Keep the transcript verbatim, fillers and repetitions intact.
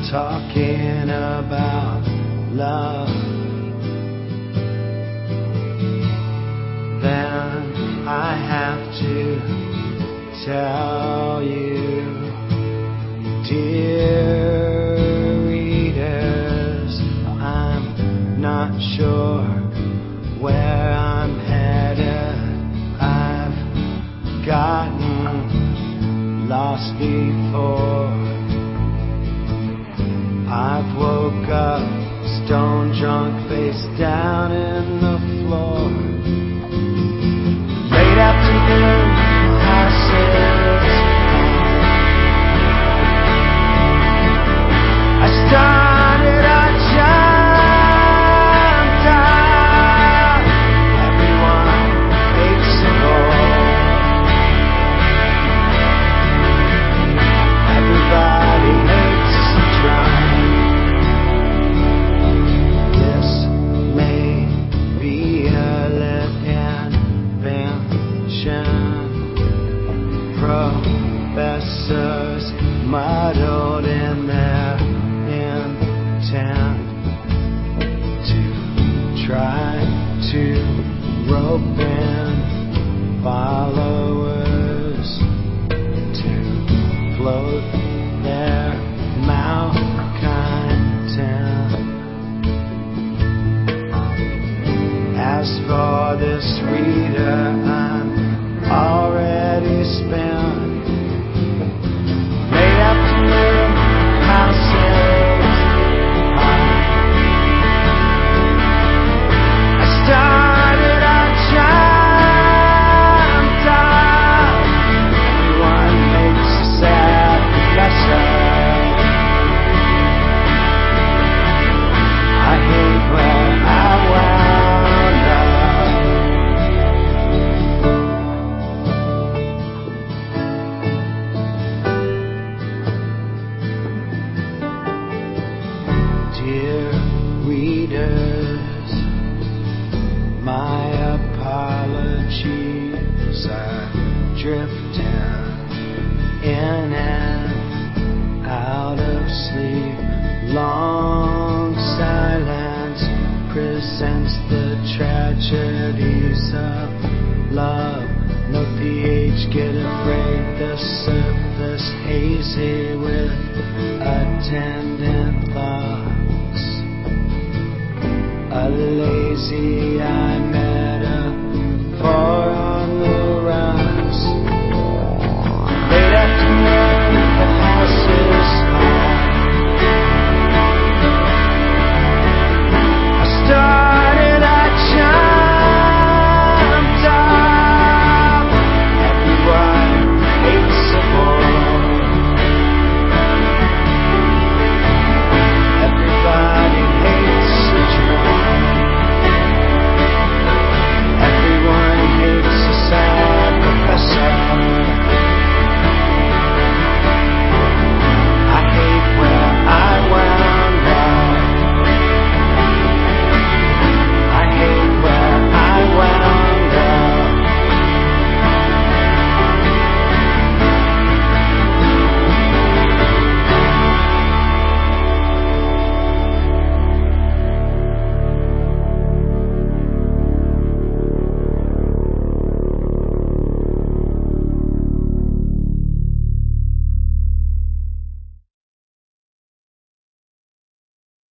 talking about love, then I have to tell you, dear readers, I'm not sure where I'm headed. I've gotten lost before. I've woke up stone drunk, face down in the floor. Late afternoon passes by. I started, I jumped out. Everyone hates a ball. Everybody hates a drum. Professors muddled in their intent to try to rope in followers to float their malcontent. As for this reader, I'm already spent. Late afternoon houses. I started, I jumped out. Everyone makes a sad lesson. I hate where I wound up. Dear readers, my apologies. I drifted in and out of sleep. Long silence presents the tragedies of love. No pH, get afraid, the surface hazy with attendant thoughts. A lazy eye